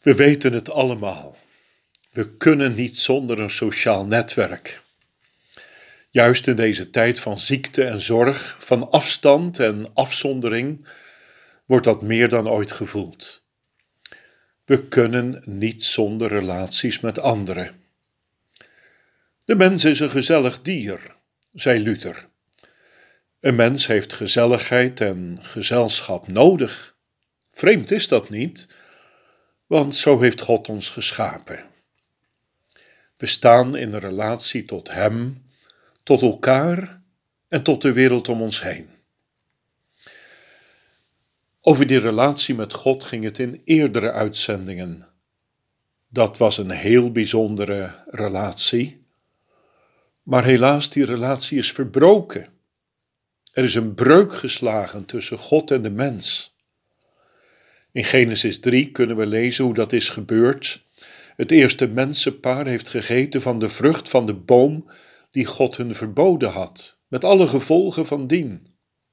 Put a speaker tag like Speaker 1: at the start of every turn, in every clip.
Speaker 1: We weten het allemaal. We kunnen niet zonder een sociaal netwerk. Juist in deze tijd van ziekte en zorg, van afstand en afzondering, wordt dat meer dan ooit gevoeld. We kunnen niet zonder relaties met anderen. De mens is een gezellig dier, zei Luther. Een mens heeft gezelligheid en gezelschap nodig. Vreemd is dat niet, want zo heeft God ons geschapen. We staan in een relatie tot Hem, tot elkaar en tot de wereld om ons heen. Over die relatie met God ging het in eerdere uitzendingen. Dat was een heel bijzondere relatie. Maar helaas, die relatie is verbroken. Er is een breuk geslagen tussen God en de mens. In Genesis 3 kunnen we lezen hoe dat is gebeurd. Het eerste mensenpaar heeft gegeten van de vrucht van de boom die God hun verboden had, met alle gevolgen van dien.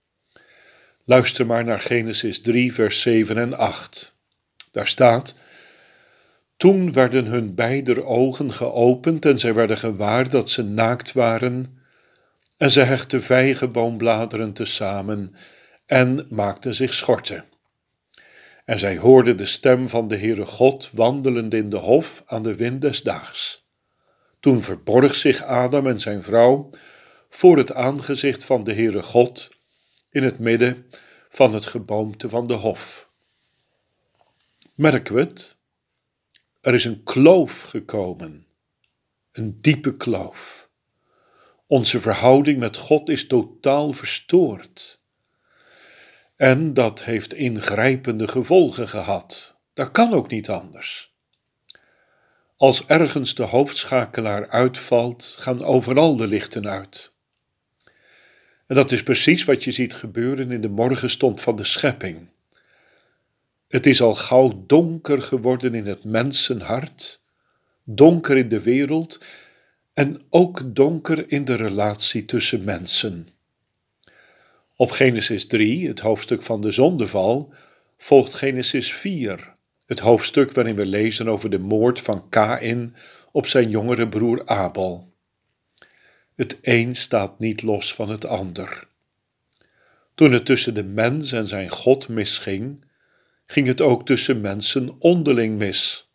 Speaker 1: Luister maar naar Genesis 3, vers 7 en 8. Daar staat: Toen werden hun beider ogen geopend en zij werden gewaar dat ze naakt waren. En ze hechtten vijgenboombladeren tezamen en maakten zich schorten. En zij hoorden de stem van de Heere God wandelend in de hof aan de wind des daags. Toen verborg zich Adam en zijn vrouw voor het aangezicht van de Heere God in het midden van het geboomte van de hof. Merken we het? Er is een kloof gekomen, een diepe kloof. Onze verhouding met God is totaal verstoord. En dat heeft ingrijpende gevolgen gehad. Dat kan ook niet anders. Als ergens de hoofdschakelaar uitvalt, gaan overal de lichten uit. En dat is precies wat je ziet gebeuren in de morgenstond van de schepping. Het is al gauw donker geworden in het mensenhart, donker in de wereld en ook donker in de relatie tussen mensen. Op Genesis 3, het hoofdstuk van de zondeval, volgt Genesis 4, het hoofdstuk waarin we lezen over de moord van Kaïn op zijn jongere broer Abel. Het een staat niet los van het ander. Toen het tussen de mens en zijn God misging, ging het ook tussen mensen onderling mis.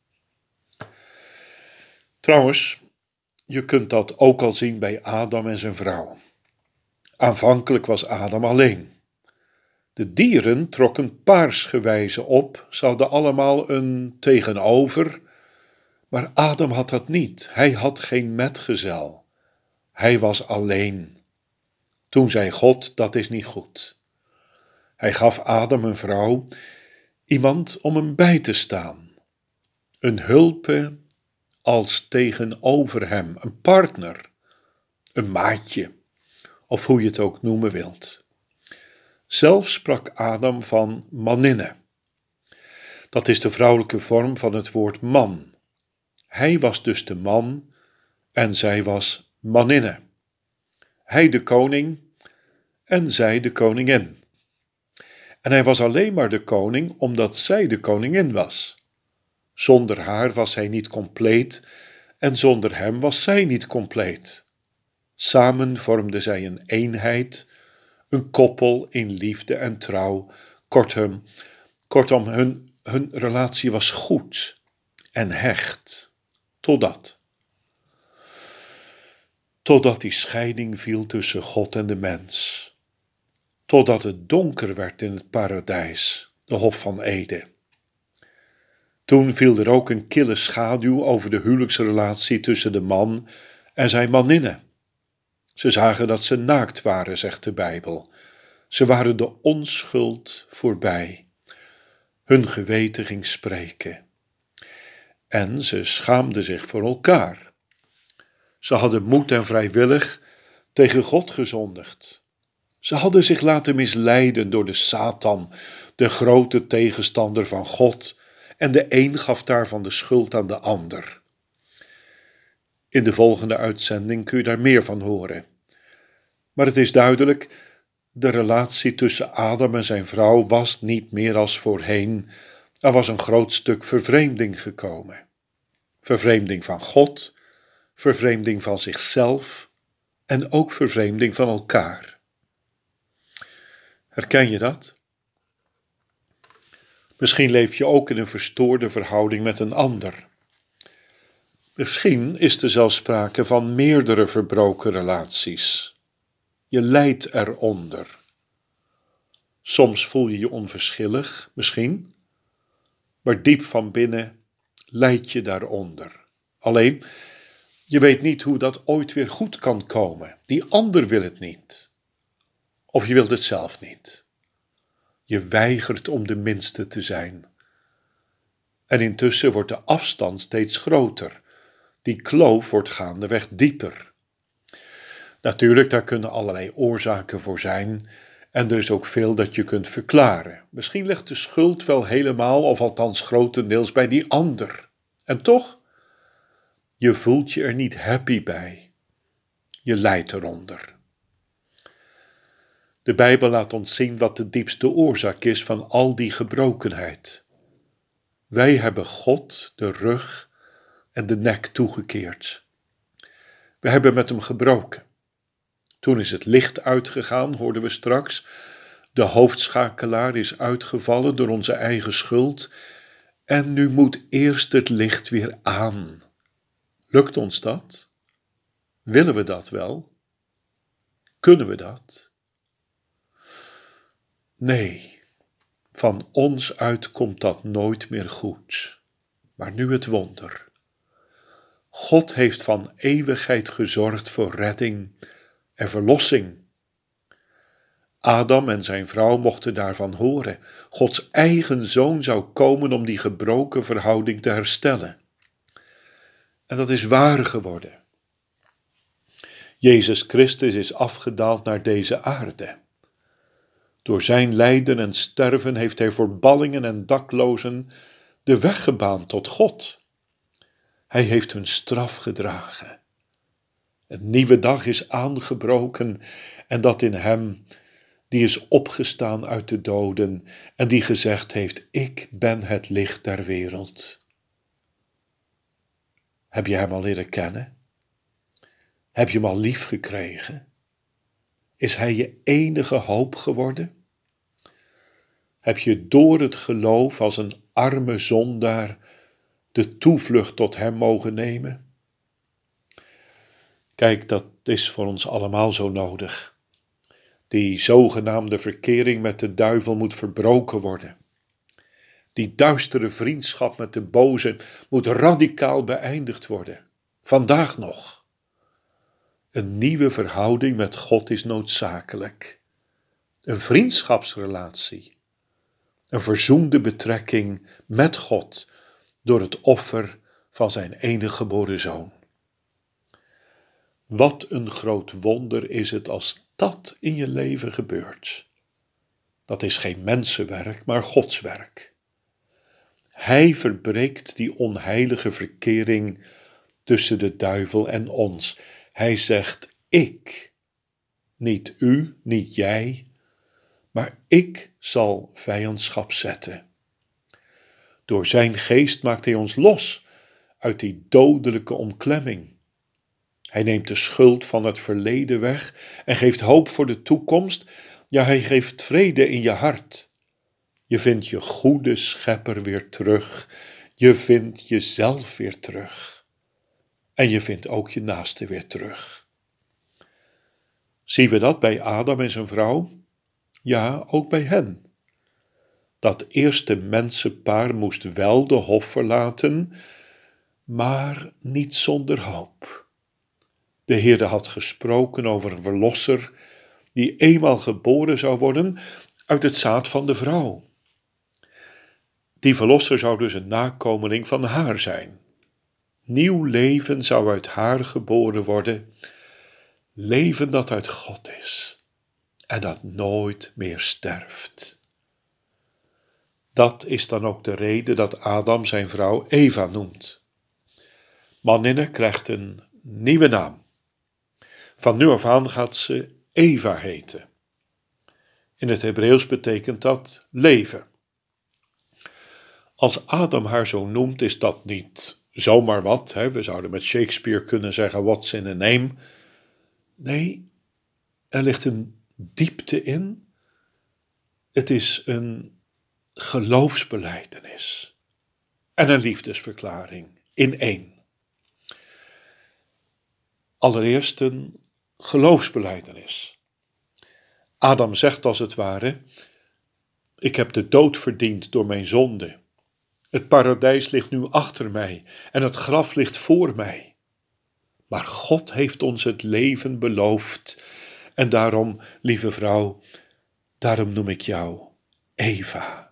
Speaker 1: Trouwens, je kunt dat ook al zien bij Adam en zijn vrouw. Aanvankelijk was Adam alleen. De dieren trokken paarsgewijze op, ze hadden allemaal een tegenover, maar Adam had dat niet. Hij had geen metgezel. Hij was alleen. Toen zei God, dat is niet goed. Hij gaf Adam een vrouw, iemand om hem bij te staan. Een hulpe als tegenover hem, een partner, een maatje, of hoe je het ook noemen wilt. Zelf sprak Adam van maninne. Dat is de vrouwelijke vorm van het woord man. Hij was dus de man en zij was maninne. Hij de koning en zij de koningin. En hij was alleen maar de koning omdat zij de koningin was. Zonder haar was hij niet compleet en zonder hem was zij niet compleet. Samen vormden zij een eenheid, een koppel in liefde en trouw. Kortom, hun relatie was goed en hecht. Totdat die scheiding viel tussen God en de mens. Totdat het donker werd in het paradijs, de Hof van Eden. Toen viel er ook een kille schaduw over de huwelijksrelatie tussen de man en zijn maninne. Ze zagen dat ze naakt waren, zegt de Bijbel. Ze waren de onschuld voorbij. Hun geweten ging spreken. En ze schaamden zich voor elkaar. Ze hadden moed en vrijwillig tegen God gezondigd. Ze hadden zich laten misleiden door de Satan, de grote tegenstander van God, en de een gaf daarvan de schuld aan de ander. In de volgende uitzending kun je daar meer van horen. Maar het is duidelijk, de relatie tussen Adam en zijn vrouw was niet meer als voorheen Er was een groot stuk vervreemding gekomen. Vervreemding van God, vervreemding van zichzelf en ook vervreemding van elkaar. Herken je dat? Misschien leef je ook in een verstoorde verhouding met een ander. Misschien is er zelfs sprake van meerdere verbroken relaties. Je lijdt eronder. Soms voel je je onverschillig, misschien, maar diep van binnen lijd je daaronder. Alleen, je weet niet hoe dat ooit weer goed kan komen. Die ander wil het niet. Of je wilt het zelf niet. Je weigert om de minste te zijn. En intussen wordt de afstand steeds groter. Die kloof wordt gaandeweg dieper. Natuurlijk, daar kunnen allerlei oorzaken voor zijn en er is ook veel dat je kunt verklaren. Misschien ligt de schuld wel helemaal of althans grotendeels bij die ander. En toch, je voelt je er niet happy bij. Je lijdt eronder. De Bijbel laat ons zien wat de diepste oorzaak is van al die gebrokenheid. Wij hebben God de rug en de nek toegekeerd. We hebben met hem gebroken. Toen is het licht uitgegaan, hoorden we straks. De hoofdschakelaar is uitgevallen door onze eigen schuld. En nu moet eerst het licht weer aan. Lukt ons dat? Willen we dat wel? Kunnen we dat? Nee, van ons uit komt dat nooit meer goed. Maar nu het wonder. God heeft van eeuwigheid gezorgd voor redding en verlossing. Adam en zijn vrouw mochten daarvan horen. Gods eigen zoon zou komen om die gebroken verhouding te herstellen. En dat is waar geworden. Jezus Christus is afgedaald naar deze aarde. Door zijn lijden en sterven heeft hij voor ballingen en daklozen de weg gebaand tot God. Hij heeft hun straf gedragen. Een nieuwe dag is aangebroken en dat in hem, die is opgestaan uit de doden en die gezegd heeft, ik ben het licht der wereld. Heb je hem al leren kennen? Heb je hem al lief gekregen? Is hij je enige hoop geworden? Heb je door het geloof als een arme zondaar de toevlucht tot hem mogen nemen? Kijk, dat is voor ons allemaal zo nodig. Die zogenaamde verkering met de duivel moet verbroken worden. Die duistere vriendschap met de boze moet radicaal beëindigd worden. Vandaag nog. Een nieuwe verhouding met God is noodzakelijk. Een vriendschapsrelatie. Een verzoende betrekking met God door het offer van zijn enige geboren zoon. Wat een groot wonder is het als dat in je leven gebeurt. Dat is geen mensenwerk, maar Gods werk. Hij verbreekt die onheilige verkering tussen de duivel en ons. Hij zegt, ik, niet u, niet jij, maar ik zal vijandschap zetten. Door zijn geest maakt hij ons los uit die dodelijke omklemming. Hij neemt de schuld van het verleden weg en geeft hoop voor de toekomst. Ja, hij geeft vrede in je hart. Je vindt je goede schepper weer terug. Je vindt jezelf weer terug. En je vindt ook je naaste weer terug. Zien we dat bij Adam en zijn vrouw? Ja, ook bij hen. Dat eerste mensenpaar moest wel de hof verlaten, maar niet zonder hoop. De Heere had gesproken over een verlosser die eenmaal geboren zou worden uit het zaad van de vrouw. Die verlosser zou dus een nakomeling van haar zijn. Nieuw leven zou uit haar geboren worden, leven dat uit God is en dat nooit meer sterft. Dat is dan ook de reden dat Adam zijn vrouw Eva noemt. Manninne krijgt een nieuwe naam. Van nu af aan gaat ze Eva heten. In het Hebreeuws betekent dat leven. Als Adam haar zo noemt, is dat niet zomaar wat. Hè? We zouden met Shakespeare kunnen zeggen, what's in a name? Nee, er ligt een diepte in. Het is een geloofsbelijdenis en een liefdesverklaring in één. Allereerst een geloofsbelijdenis. Adam zegt als het ware, ik heb de dood verdiend door mijn zonde. Het paradijs ligt nu achter mij en het graf ligt voor mij. Maar God heeft ons het leven beloofd en daarom, lieve vrouw, daarom noem ik jou Eva.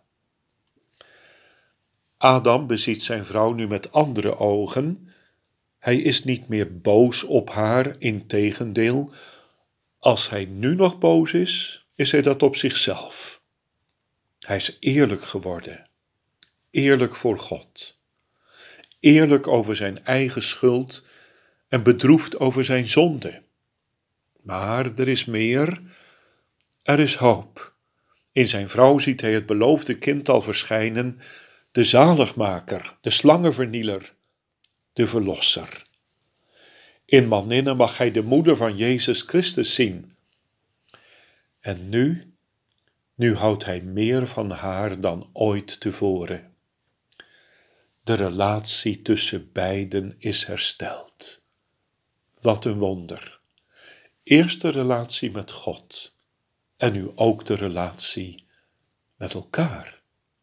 Speaker 1: Adam beziet zijn vrouw nu met andere ogen. Hij is niet meer boos op haar, integendeel. Als hij nu nog boos is hij dat op zichzelf. Hij is eerlijk geworden. Eerlijk voor God. Eerlijk over zijn eigen schuld en bedroefd over zijn zonde. Maar er is meer. Er is hoop. In zijn vrouw ziet hij het beloofde kind al verschijnen, de zaligmaker, de slangenvernieler, de verlosser. In Maninne mag hij de moeder van Jezus Christus zien. En nu houdt hij meer van haar dan ooit tevoren. De relatie tussen beiden is hersteld. Wat een wonder. Eerst de relatie met God en nu ook de relatie met elkaar.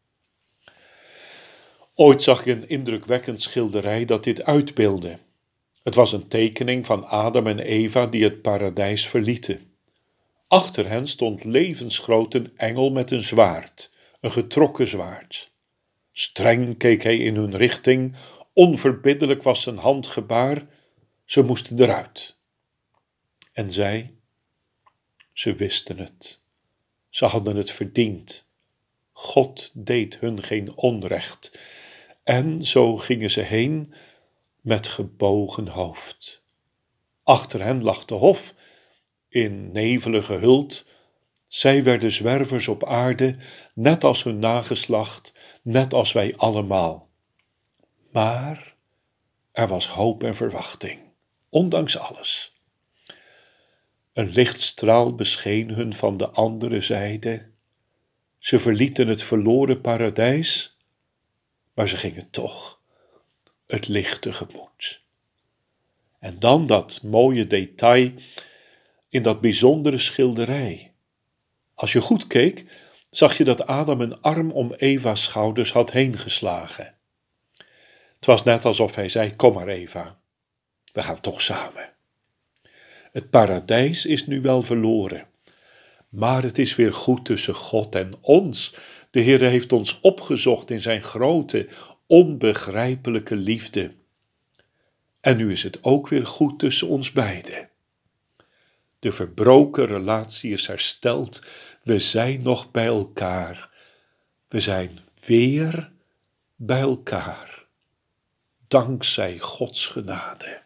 Speaker 1: Ooit zag ik een indrukwekkend schilderij dat dit uitbeeldde. Het was een tekening van Adam en Eva die het paradijs verlieten. Achter hen stond levensgroot een engel met een zwaard, een getrokken zwaard. Streng keek hij in hun richting, onverbiddelijk was zijn handgebaar, ze moesten eruit. En ze wisten het, ze hadden het verdiend. God deed hun geen onrecht. En zo gingen ze heen met gebogen hoofd. Achter hen lag de hof, in nevelen gehuld. Zij werden zwervers op aarde, net als hun nageslacht, net als wij allemaal. Maar er was hoop en verwachting, ondanks alles. Een lichtstraal bescheen hun van de andere zijde. Ze verlieten het verloren paradijs, maar ze gingen toch het licht tegemoet. En dan dat mooie detail in dat bijzondere schilderij. Als je goed keek, zag je dat Adam een arm om Eva's schouders had heen geslagen. Het was net alsof hij zei, kom maar Eva, we gaan toch samen. Het paradijs is nu wel verloren, maar het is weer goed tussen God en ons. De Heer heeft ons opgezocht in zijn grote, onbegrijpelijke liefde. En nu is het ook weer goed tussen ons beiden. De verbroken relatie is hersteld. We zijn nog bij elkaar. We zijn weer bij elkaar. Dankzij Gods genade.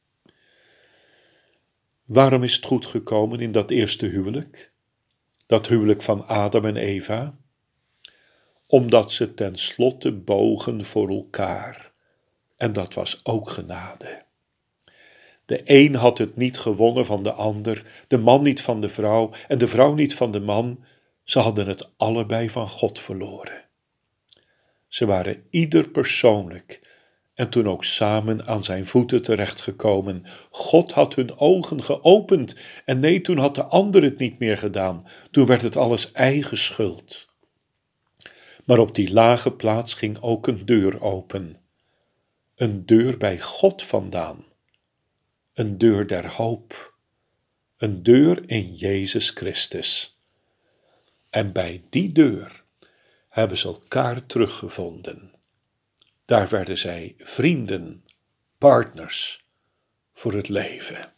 Speaker 1: Waarom is het goed gekomen in dat eerste huwelijk? Dat huwelijk van Adam en Eva? Omdat ze tenslotte bogen voor elkaar. En dat was ook genade. De een had het niet gewonnen van de ander, de man niet van de vrouw en de vrouw niet van de man. Ze hadden het allebei van God verloren. Ze waren ieder persoonlijk en toen ook samen aan zijn voeten terechtgekomen. God had hun ogen geopend en nee, toen had de ander het niet meer gedaan. Toen werd het alles eigen schuld. Maar op die lage plaats ging ook een deur open. Een deur bij God vandaan. Een deur der hoop. Een deur in Jezus Christus. En bij die deur hebben ze elkaar teruggevonden. Daar werden zij vrienden, partners voor het leven.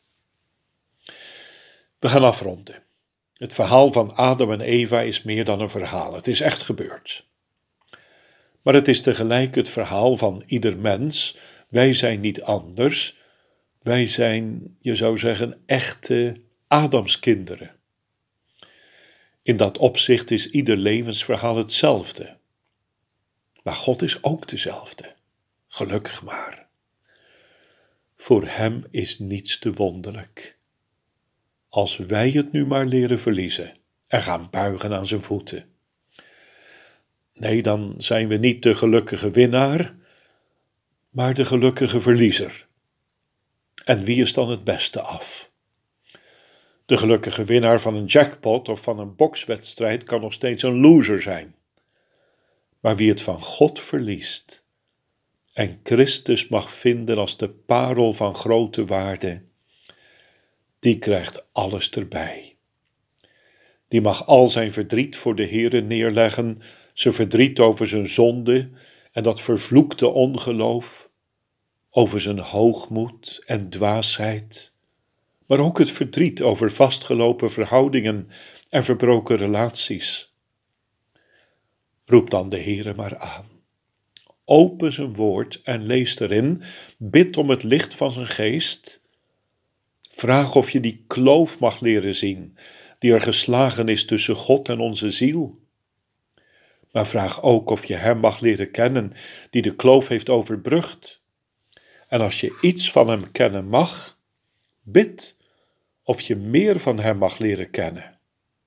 Speaker 1: We gaan afronden. Het verhaal van Adam en Eva is meer dan een verhaal. Het is echt gebeurd. Maar het is tegelijk het verhaal van ieder mens. Wij zijn niet anders. Wij zijn, je zou zeggen, echte Adamskinderen. In dat opzicht is ieder levensverhaal hetzelfde. Maar God is ook dezelfde. Gelukkig maar. Voor hem is niets te wonderlijk. Als wij het nu maar leren verliezen en gaan buigen aan zijn voeten. Nee, dan zijn we niet de gelukkige winnaar, maar de gelukkige verliezer. En wie is dan het beste af? De gelukkige winnaar van een jackpot of van een bokswedstrijd kan nog steeds een loser zijn. Maar wie het van God verliest en Christus mag vinden als de parel van grote waarde, die krijgt alles erbij. Die mag al zijn verdriet voor de Heere neerleggen, zijn verdriet over zijn zonde en dat vervloekte ongeloof, over zijn hoogmoed en dwaasheid, maar ook het verdriet over vastgelopen verhoudingen en verbroken relaties. Roep dan de Heere maar aan. Open zijn woord en lees erin, bid om het licht van zijn geest. Vraag of je die kloof mag leren zien, die er geslagen is tussen God en onze ziel. Maar vraag ook of je hem mag leren kennen, die de kloof heeft overbrugd. En als je iets van hem kennen mag, bid of je meer van hem mag leren kennen.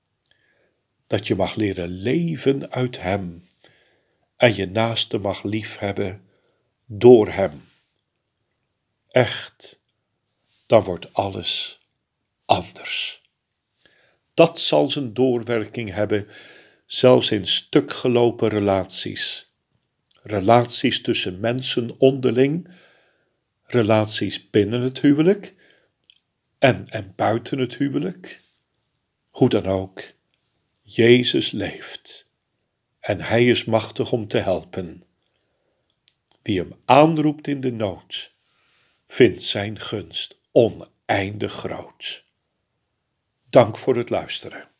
Speaker 1: Dat je mag leren leven uit hem en je naaste mag liefhebben door hem. Echt, dan wordt alles anders. Dat zal zijn doorwerking hebben, zelfs in stukgelopen relaties. Relaties tussen mensen onderling, relaties binnen het huwelijk en buiten het huwelijk. Hoe dan ook, Jezus leeft en hij is machtig om te helpen. Wie hem aanroept in de nood, vindt zijn gunst oneindig groot. Dank voor het luisteren.